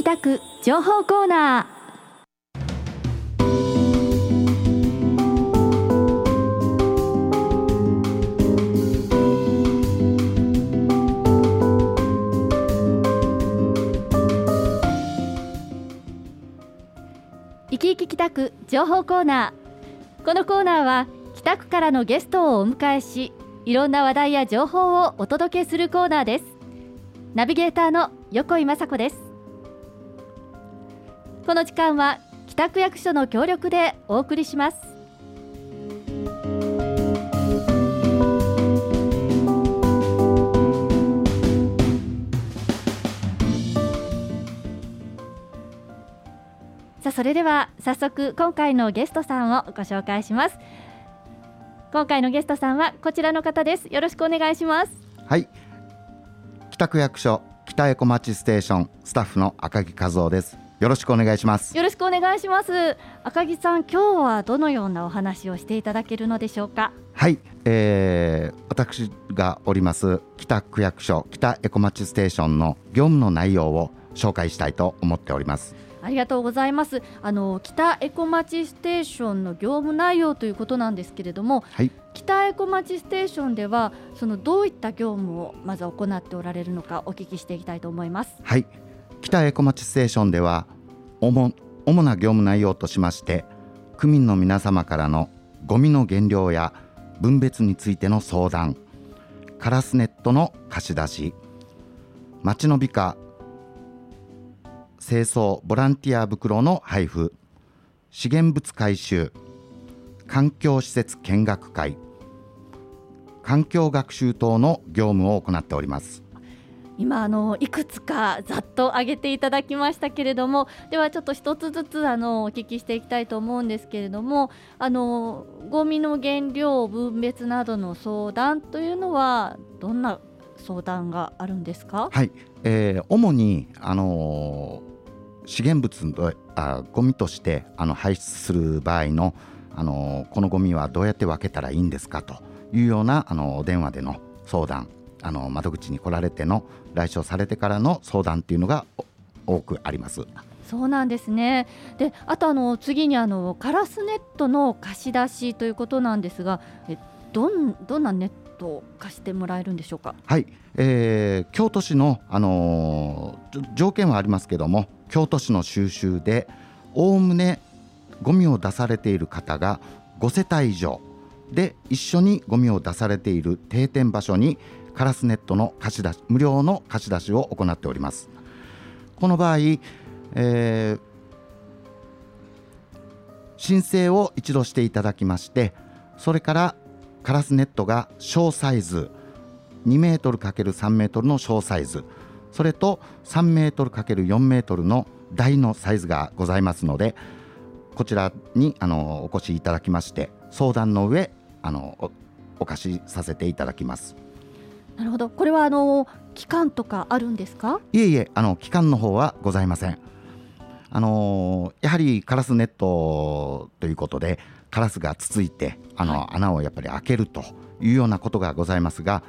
北区情報コーナー。生き生き北区情報コーナー。このコーナーは北区からのゲストをお迎えし、いろんな話題や情報をお届けするコーナーです。ナビゲーターの横井雅子です。この時間は北区役所の協力でお送りします。さあ、それでは早速今回のゲストさんをご紹介します。今回のゲストさんはこちらの方です。よろしくお願いします。 はい、北区役所北エコ町ステーションスタッフの赤木和夫です。よろしくお願いします。 よろしくお願いします。赤木さん、今日はどのようなお話をしていただけるのでしょうか。 はい、私がおります北区役所北エコ町ステーションの業務の内容を紹介したいと思っております。 ありがとうございます。北エコ町ステーションの業務内容ということなんですけれども、 はい、 北エコ町ステーションではどういった業務をまず行っておられるのかお聞きしていきたいと思います。 はい、北エコ町ステーションでは主な業務内容としまして、区民の皆様からのゴミの減量や分別についての相談、カラスネットの貸し出し、町の美化清掃ボランティア袋の配布、資源物回収、環境施設見学会、環境学習等の業務を行っております。 今いくつかざっと挙げていただきましたけれども、ではちょっと一つずつお聞きしていきたいと思うんですけれども、ゴミの減量分別などの相談というのはどんな相談があるんですか。 はい、主に資源物ゴミとして排出する場合の、このゴミはどうやって分けたらいいんですかというようなお電話での相談、窓口に来られての来所されてからの相談っていうのが多くあります。 そうなんですね。で、あと次にカラスネットの貸し出しということなんですが、どんなネットを貸してもらえるんでしょうか。 はい、京都市の、条件はありますけども、京都市の収集でおおむねゴミを出されている方が5世帯以上で一緒にゴミを出されている定点場所にカラスネットの貸し出し、無料の貸し出しを行っております。この場合、申請を一度していただきまして、それからカラスネットが小サイズ2メートル ×3 メートルの小サイズ、それと3メートル ×4 メートルの大のサイズがございますので、こちらにお越しいただきまして相談の上お貸しさせていただきます。 なるほど。これは期間とかあるんですか。 いえいえ、期間の方はございません。やはりカラスネットということでカラスがつついて穴をやっぱり開けるというようなことがございますが、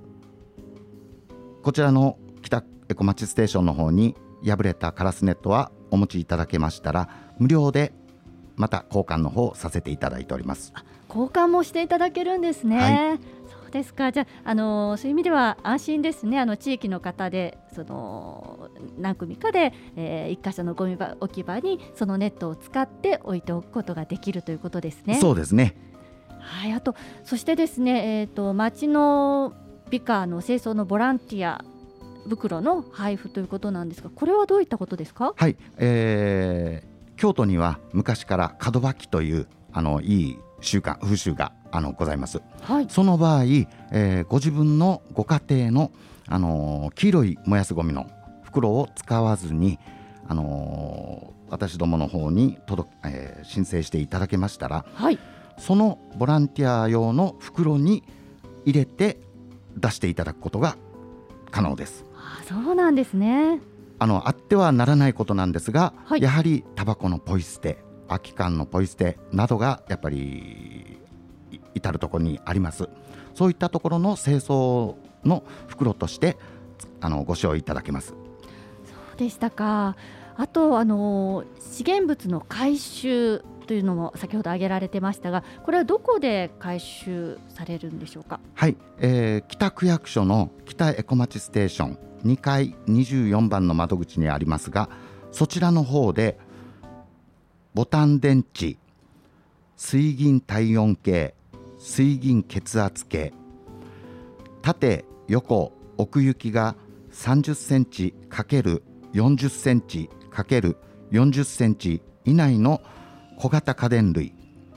こちらの北エコ町ステーションの方に破れたカラスネットはお持ちいただけましたら無料でまた交換の方させていただいております。 交換もしていただけるんですね。はい、そうですか。じゃあ、そういう意味では安心ですね。地域の方で何組かで、一箇所のゴミ置き場にそのネットを使って置いておくことができるということですね。 そうですね。 はい、そしてですね、町の美化の清掃のボランティア袋の配布ということなんですが、これはどういったことですか。 はい、京都には昔から門脇といういい風習がございます。 はい、 その場合、ご自分のご家庭の、黄色い燃やすゴミの袋を使わずに、私どもの方に申請していただけましたら、 はい、 そのボランティア用の袋に入れて出していただくことが可能です。 そうなんですね。 あってはならないことなんですが、 はい、 やはりタバコのポイ捨て、空き缶のポイ捨てなどがやっぱり至るところにあります。そういったところの清掃の袋としてご使用いただけます。 そうでしたか。 あと資源物の回収というのも先ほど挙げられてましたが、これはどこで回収されるんでしょうか？ はい、北区役所の北エコまちステーション2階24番の窓口にありますが、そちらの方でボタン電池、水銀体温計、水銀血圧計、縦横奥行きが30センチ ×40 センチ ×40 センチ以内の小型家電類、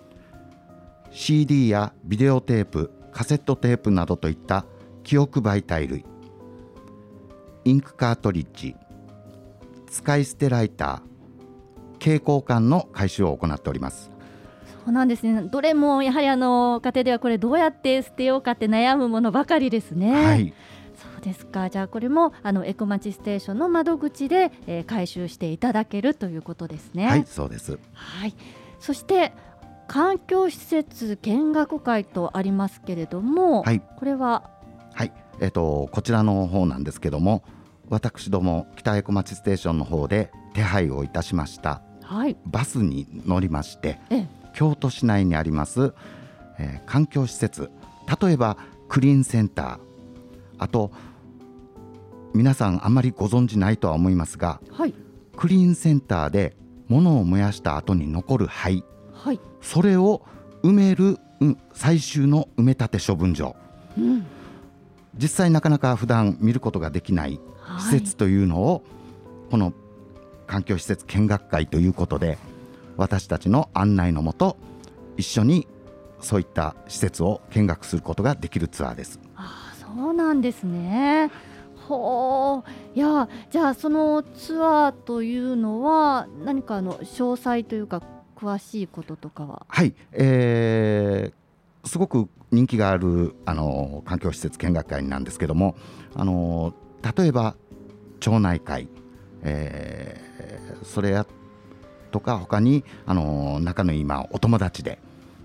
CD やビデオテープ、カセットテープなどといった記憶媒体類、インクカートリッジ、使い捨てライター、蛍光管の回収を行っております。 そうなんですね。どれもやはり家庭ではこれどうやって捨てようかって悩むものばかりですね。 はい、 そうですか。じゃあこれもエコまちステーションの窓口で、回収していただけるということですね。 はい、そうです。 はい。そして環境施設見学会とありますけれども、 はい、 これははい、こちらの方なんですけども、私ども北エコまちステーションの方で手配をいたしましたバスに乗りまして、京都市内にあります、環境施設、例えばクリーンセンター、あと皆さんあんまりご存じないとは思いますが、クリーンセンターで物を燃やした後に残る灰、それを埋める、最終の埋め立て処分場、実際なかなか普段見ることができない施設というのを、この環境施設見学会ということで私たちの案内のもと一緒にそういった施設を見学することができるツアーです。 そうなんですね。ほう。いや、じゃあそのツアーというのは何か詳細というか詳しいこととかは？ はい、すごく人気がある環境施設見学会なんですけども、例えば町内会、それやとか他に仲のいいお友達で、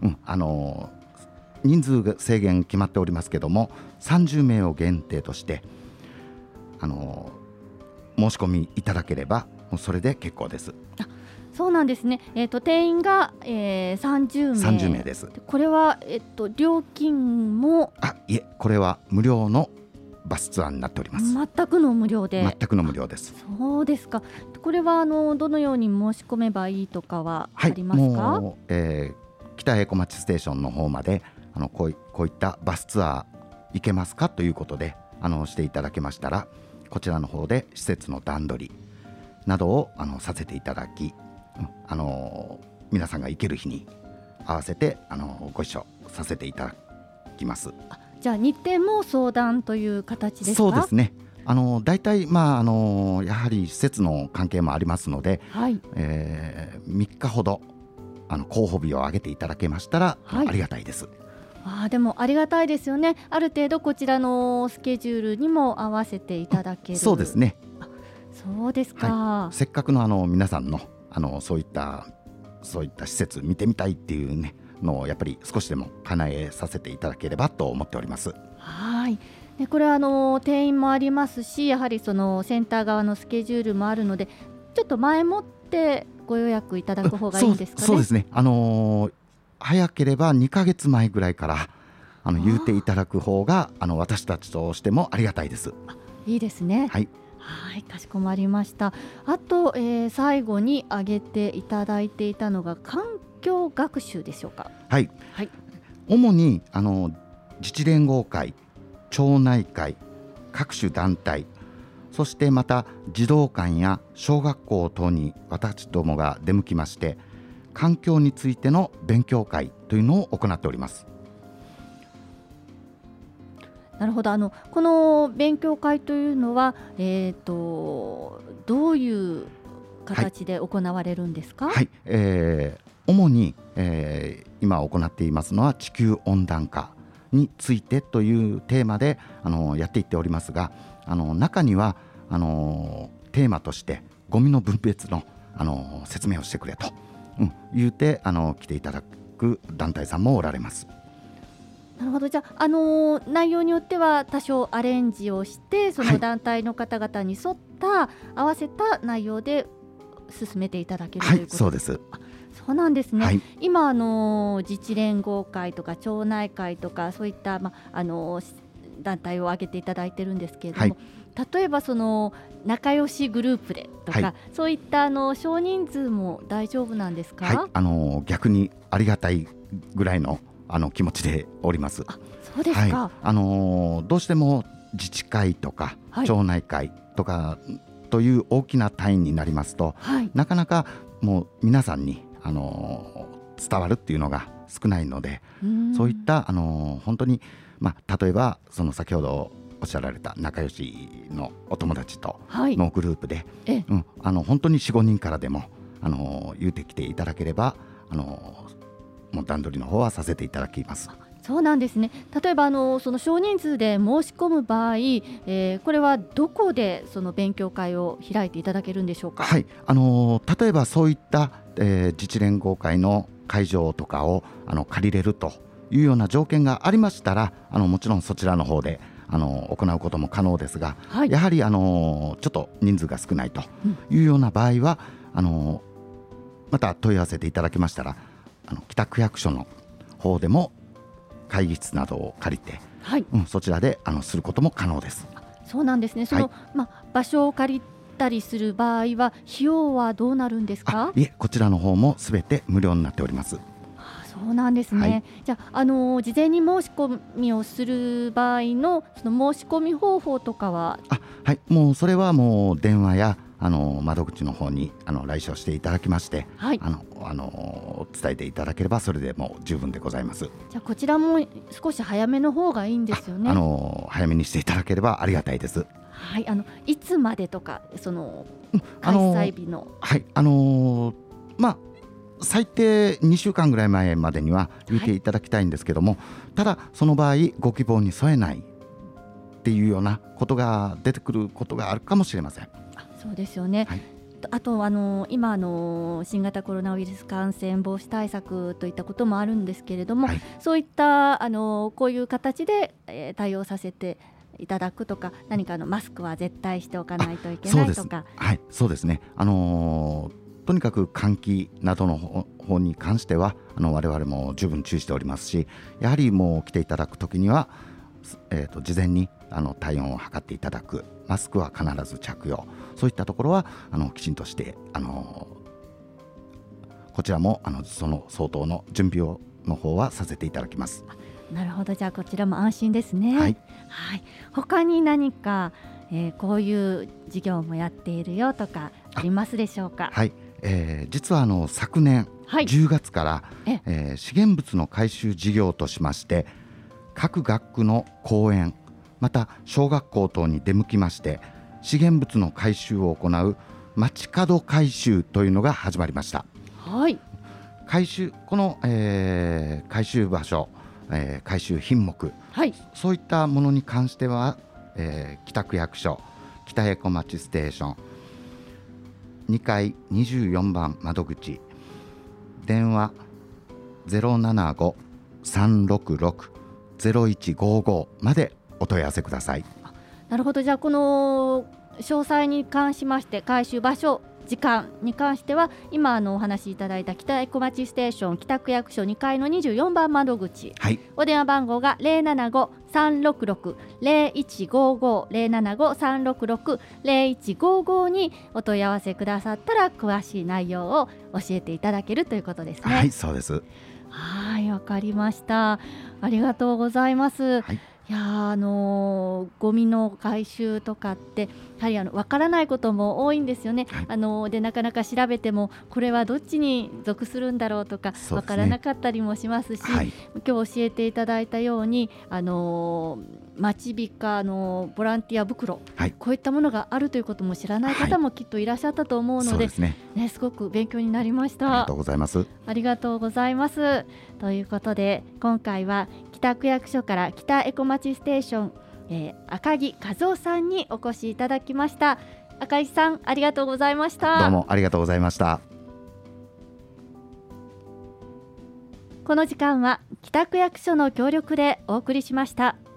人数が制限決まっておりますけども30名を限定として申し込みいただければもうそれで結構です。 そうなんですね。定員が、30名です。 これは、料金もいえ、これは無料のバスツアーになっております。 全くの無料で。 全くの無料です。 そうですか。これはどのように申し込めばいいとかはありますか？ もう、北エコまちステーションの方までこういったバスツアー行けますかということでしていただけましたら、こちらの方で施設の段取りなどをさせていただき、皆さんが行ける日に合わせてご一緒させていただきます。 じゃあ日程も相談という形ですか？ そうですね。だいたいやはり施設の関係もありますので、3日ほど候補日を挙げていただけましたら、ありがたいです。 でもありがたいですよね。ある程度こちらのスケジュールにも合わせていただける。 そうですね。 そうですか。 せっかくの皆さんのそういった施設見てみたいっていうねのをやっぱり少しでも叶えさせていただければと思っております。 でこれは定員もありますし、やはりそのセンター側のスケジュールもあるので、ちょっと前もってご予約いただく方がいいんですかね？ そうですね。早ければ2ヶ月前ぐらいから言っていただく方が私たちとしてもありがたいです。 いいですね。はい、かしこまりました。あと、最後に挙げていただいていたのが環境学習でしょうか？ 主に自治連合会、町内会、各種団体、そしてまた児童館や小学校等に私どもが出向きまして環境についての勉強会というのを行っております。 なるほど。この勉強会というのは、どういう形で行われるんですか？ 主に、今行っていますのは地球温暖化についてというテーマでやっていっておりますが、中にはテーマとしてゴミの分別の、説明をしてくれと、言うて来ていただく団体さんもおられます。 なるほど。じゃあ、内容によっては多少アレンジをしてその団体の方々に沿った、合わせた内容で進めていただけるはい、 ということそうです。 そうなんですね、 はい、 今自治連合会とか町内会とかそういった、団体を挙げていただいてるんですけれども、例えばその仲良しグループでとか、そういった少人数も大丈夫なんですか？ はい、逆にありがたいぐらいの気持ちでおります。 そうですか。 どうしても自治会とか、町内会とかという大きな単位になりますと、なかなかもう皆さんに、伝わるっていうのが少ないので、そういった、本当に、例えばその先ほどおっしゃられた仲良しのお友達とのグループで、本当に 4,5 人からでも、言うてきていただければ、もう段取りの方はさせていただきます。 そうなんですね。例えばその少人数で申し込む場合、これはどこでその勉強会を開いていただけるんでしょうか？ はい、例えばそういった、自治連合会の会場とかを借りれるというような条件がありましたら、もちろんそちらの方で行うことも可能ですが、やはりちょっと人数が少ないというような場合は、また問い合わせていただけましたら、北区役所の方でも会議室などを借りて、そちらですることも可能です。 そうなんですね。その、場所を借りたりする場合は費用はどうなるんですか？ いえ、こちらの方もすべて無料になっております。 そうなんですね。じゃあ、事前に申し込みをする場合のその申し込み方法とかは？ はい、もうそれはもう電話や窓口の方に来所していただきまして、伝えていただければそれでもう十分でございます。 じゃあこちらも少し早めの方がいいんですよね。 早めにしていただければありがたいです。 はい、いつまでとかその開催日の、 最低2週間ぐらい前までには言っていただきたいんですけども、ただその場合ご希望に添えないっていうようなことが出てくることがあるかもしれません。 そうですよね。あと今新型コロナウイルス感染防止対策といったこともあるんですけれども、そういったこういう形で、対応させていただくとか、何かマスクは絶対しておかないといけないとか。 そうですね。とにかく換気などの方に関しては我々も十分注意しておりますし、やはりもう来ていただくときには、事前に体温を測っていただく、マスクは必ず着用、そういったところはきちんとしてこちらもその相当の準備をの方はさせていただきます。 なるほど。じゃあこちらも安心ですね。他に何か、こういう事業もやっているよとかありますでしょうか？ 実は昨年10月から、資源物の回収事業としまして、各学区の公園また小学校等に出向きまして資源物の回収を行う街角回収というのが始まりました。この、回収場所、回収品目、そういったものに関しては、北区役所北江小町ステーション2階24番窓口、電話 075-366-0155 までお問い合わせください。 なるほど。じゃあこの詳細に関しまして、回収場所時間に関しては今お話しいただいた北江小町ステーション北区役所2階の24番窓口、お電話番号が 075-366-0155 075-366-0155 にお問い合わせくださったら詳しい内容を教えていただけるということですね。 そうです。 わかりました。ありがとうございます。いやゴミの回収とかってやはり分からないことも多いんですよね。でなかなか調べてもこれはどっちに属するんだろうとか分からなかったりもしますし、今日教えていただいたようにまちびかのボランティア袋、こういったものがあるということも知らない方もきっといらっしゃったと思うので、すごく勉強になりました。 ありがとうございます。 ありがとうございます。ということで今回は北区役所から北江小町ステーション、赤木和夫さんにお越しいただきました。赤木さん、ありがとうございました。 どうもありがとうございました。 この時間は北区役所の協力でお送りしました。